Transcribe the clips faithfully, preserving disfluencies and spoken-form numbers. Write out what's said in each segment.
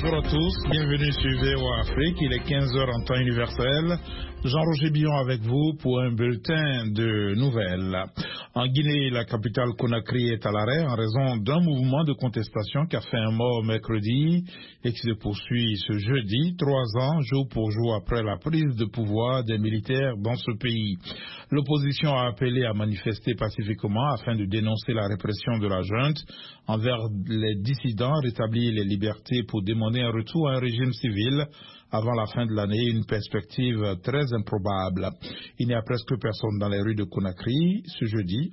Bonjour à tous, bienvenue sur V O A Afrique, il est quinze heures en temps universel. Jean-Roger Billon avec vous pour un bulletin de nouvelles. En Guinée, la capitale Conakry est à l'arrêt en raison d'un mouvement de contestation qui a fait un mort mercredi et qui se poursuit ce jeudi, trois ans jour pour jour après la prise de pouvoir des militaires dans ce pays. L'opposition a appelé à manifester pacifiquement afin de dénoncer la répression de la junte envers les dissidents, rétablir les libertés pour demander un retour à un régime civil avant la fin de l'année, une perspective très improbable. Il n'y a presque personne dans les rues de Conakry ce jeudi,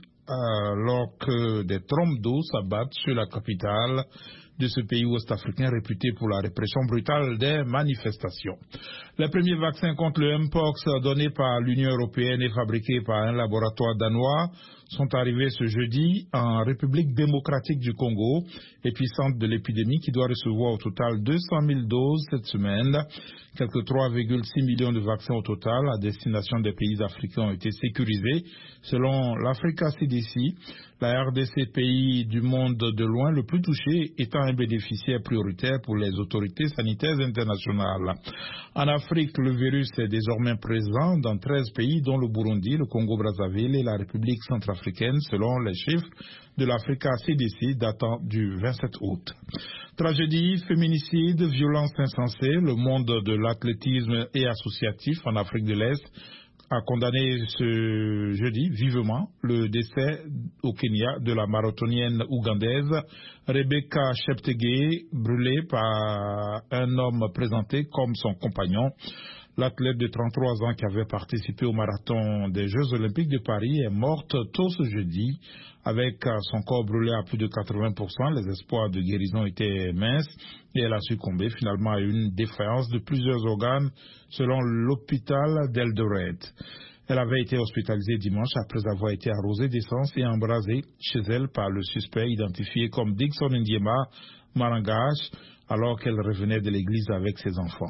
alors que des trompes d'eau s'abattent sur la capitale de ce pays ouest-africain réputé pour la répression brutale des manifestations. Les premiers vaccins contre le Mpox donnés par l'Union européenne et fabriqués par un laboratoire danois sont arrivés ce jeudi en République démocratique du Congo, épicentre de l'épidémie qui doit recevoir au total deux cent mille doses cette semaine. Quelques trois virgule six millions de vaccins au total à destination des pays africains ont été sécurisés selon l'Africa C D C. La R D C, pays du monde de loin le plus touché, étant un bénéficiaire prioritaire pour les autorités sanitaires internationales. En Afrique, le virus est désormais présent dans treize pays, dont le Burundi, le Congo-Brazzaville et la République centrafricaine, selon les chiffres de l'Africa C D C datant du vingt-sept août. Tragédie, féminicide, violence insensée, le monde de l'athlétisme et associatif en Afrique de l'Est a condamné ce jeudi vivement le décès au Kenya de la marathonienne ougandaise Rebecca Cheptegei, brûlée par un homme présenté comme son compagnon. L'athlète de trente-trois ans qui avait participé au marathon des Jeux Olympiques de Paris est morte tôt ce jeudi avec son corps brûlé à plus de quatre-vingts pour cent. Les espoirs de guérison étaient minces et elle a succombé finalement à une défaillance de plusieurs organes selon l'hôpital d'Eldoret. Elle avait été hospitalisée dimanche après avoir été arrosée d'essence et embrasée chez elle par le suspect identifié comme Dixon Ndiema Marangache alors qu'elle revenait de l'église avec ses enfants.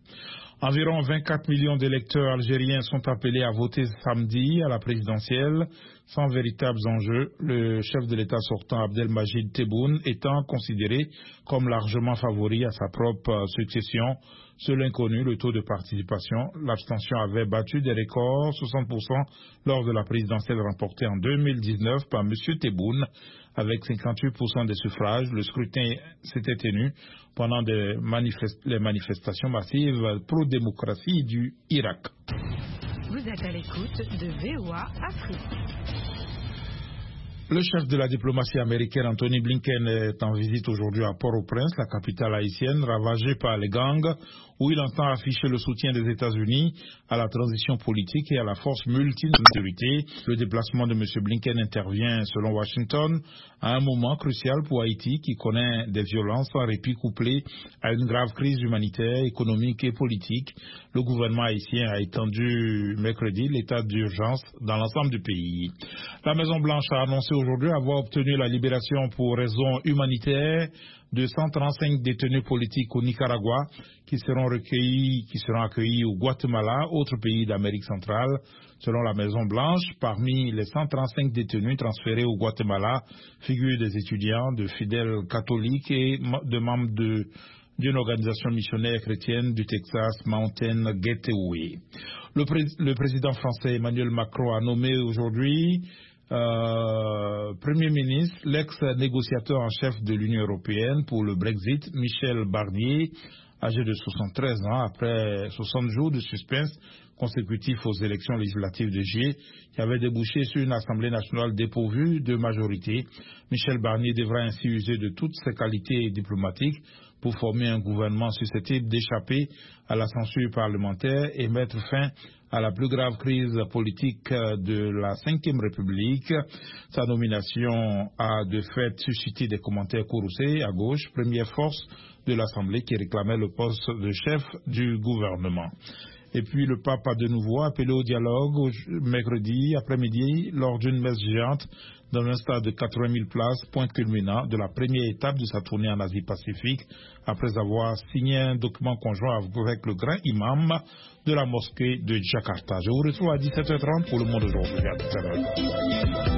Environ vingt-quatre millions d'électeurs algériens sont appelés à voter samedi à la présidentielle sans véritables enjeux, le chef de l'État sortant Abdelmajid Tebboune étant considéré comme largement favori à sa propre succession. Seul inconnu, le taux de participation, l'abstention avait battu des records, soixante pour cent lors de la présidentielle remportée en deux mille dix-neuf par M. Tebboune. Avec cinquante-huit pour cent des suffrages, le scrutin s'était tenu pendant des manifest- les manifestations massives pro-démocratie du Irak. Vous êtes à l'écoute de V O A Afrique. Le chef de la diplomatie américaine, Anthony Blinken, est en visite aujourd'hui à Port-au-Prince, la capitale haïtienne, ravagée par les gangs, où il entend afficher le soutien des États-Unis à la transition politique et à la force multi-sécurité. Le déplacement de M. Blinken intervient, selon Washington, à un moment crucial pour Haïti, qui connaît des violences sans répit couplées à une grave crise humanitaire, économique et politique. Le gouvernement haïtien a étendu mercredi l'état d'urgence dans l'ensemble du pays. La Maison-Blanche a annoncé aujourd'hui avoir obtenu la libération pour raisons humanitaires de cent trente-cinq détenus politiques au Nicaragua qui seront recueillis, qui seront accueillis au Guatemala, autre pays d'Amérique centrale. Selon la Maison-Blanche, parmi les cent trente-cinq détenus transférés au Guatemala figurent des étudiants, de fidèles catholiques et de membres de d'une organisation missionnaire chrétienne du Texas, Mountain Gateway. Le, pré le président français Emmanuel Macron a nommé aujourd'hui Euh, Premier ministre, l'ex-négociateur en chef de l'Union européenne pour le Brexit, Michel Barnier, âgé de soixante-treize ans, après soixante jours de suspense consécutifs aux élections législatives de juillet, qui avaient débouché sur une Assemblée nationale dépourvue de majorité. Michel Barnier devra ainsi user de toutes ses qualités diplomatiques pour former un gouvernement susceptible d'échapper à la censure parlementaire et mettre fin à la plus grave crise politique de la cinquième République. Sa nomination a de fait suscité des commentaires courroucés à gauche, première force de l'Assemblée qui réclamait le poste de chef du gouvernement. Et puis le pape a de nouveau appelé au dialogue mercredi après-midi lors d'une messe géante dans un stade de quatre-vingt mille places, point culminant de la première étape de sa tournée en Asie-Pacifique, après avoir signé un document conjoint avec le grand imam de la mosquée de Jakarta. Je vous retrouve à dix-sept heures trente pour le monde aujourd'hui. À tout à l'heure.